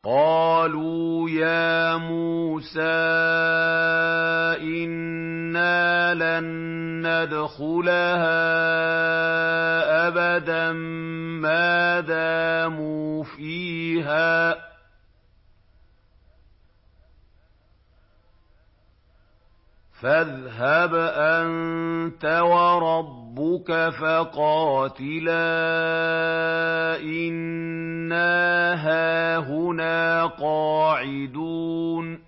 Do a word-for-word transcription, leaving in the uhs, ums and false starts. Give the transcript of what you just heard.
قَالُوا يَا مُوسَىٰ إِنَّا لَن نَّدْخُلَهَا أَبَدًا مَّا دَامُوا فِيهَا فَاذْهَبْ أَنتَ وَرَبُّكَ فَقَاتِلَا إِنَّا هَاهُنَا قَاعِدُونَ